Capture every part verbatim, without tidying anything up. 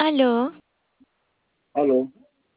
Aló, Aló,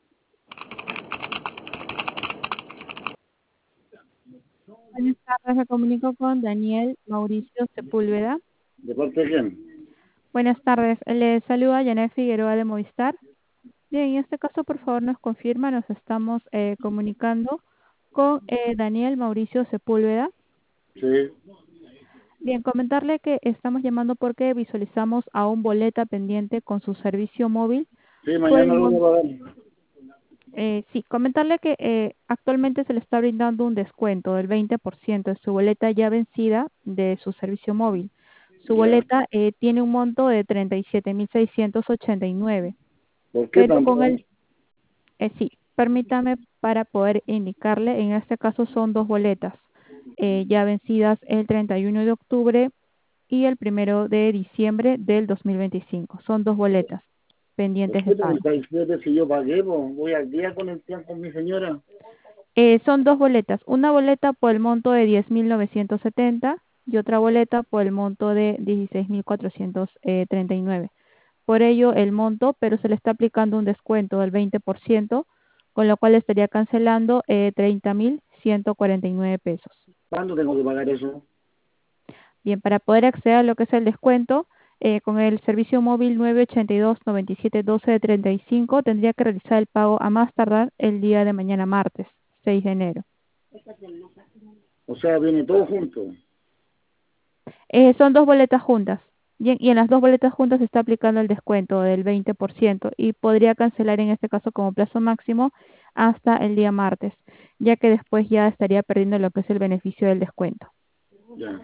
Buenas tardes, me comunico con Daniel Mauricio Sepúlveda. ¿de parte de quién? Buenas tardes, le saluda Janet Figueroa de Movistar. Bien, en este caso, por favor, nos confirma, nos estamos eh, comunicando con eh, Daniel Mauricio Sepúlveda. Sí, Bien, comentarle que estamos llamando porque visualizamos a un boleta pendiente con su servicio móvil. sí, Por el mañana lo voy mon- a pagar. eh, sí, comentarle que eh, actualmente se le está brindando un descuento del veinte por ciento de su boleta ya vencida de su servicio móvil. Su Ya. boleta eh, tiene un monto de treinta y siete mil seiscientos ochenta y nueve, ¿Por qué pero tanto? con el, eh, sí, permítame para poder indicarle, en este caso son dos boletas eh, ya vencidas el treinta y uno de octubre y el primero de diciembre del dos mil veinticinco. Son dos boletas ¿Por pendientes de qué pago. treinta y siete si yo pagué? Po? Voy al día con el plan con mi señora. Eh, son dos boletas, una boleta por el monto de diez mil novecientos setenta y otra boleta por el monto de dieciséis mil cuatrocientos treinta y nueve. Por ello el monto, pero se le está aplicando un descuento del veinte por ciento, con lo cual estaría cancelando eh, treinta mil ciento cuarenta y nueve pesos. ¿Cuándo tengo que pagar eso? Bien, para poder acceder a lo que es el descuento, eh, con el servicio móvil nueve ochenta y dos, noventa y siete, doce de treinta y cinco, tendría que realizar el pago a más tardar el día de mañana martes, seis de enero. O sea, viene todo junto. Eh, son dos boletas juntas. Y en, y en las dos boletas juntas se está aplicando el descuento del veinte por ciento y podría cancelar en este caso como plazo máximo hasta el día martes, ya que después ya estaría perdiendo lo que es el beneficio del descuento. Ya.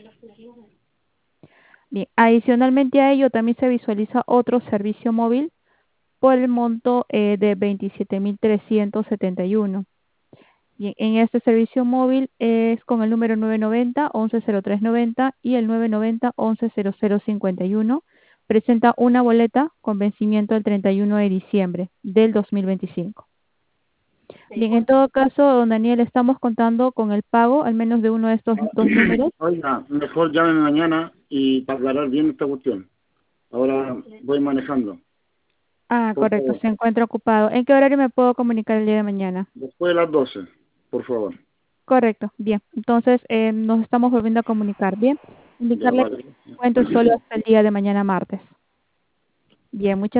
Bien, adicionalmente a ello también se visualiza otro servicio móvil por el monto eh, de veintisiete mil trescientos setenta y uno. Bien, en este servicio móvil es con el número nueve noventa, once cero tres noventa y el nueve noventa, once cero cero cincuenta y uno. Presenta una boleta con vencimiento el treinta y uno de diciembre del dos mil veinticinco. Bien, en todo caso, don Daniel, estamos contando con el pago al menos de uno de estos dos números. Oiga, mejor llámeme mañana y para aclarar bien esta cuestión. Ahora voy manejando. Ah, Por correcto, favor. se encuentra ocupado. ¿En qué horario me puedo comunicar el día de mañana? Después de las doce, por favor. Correcto, bien. Entonces, eh, nos estamos volviendo a comunicar. Bien, Ya, indicarle que vale. el encuentro es solo hasta el día de mañana martes. Bien, muchas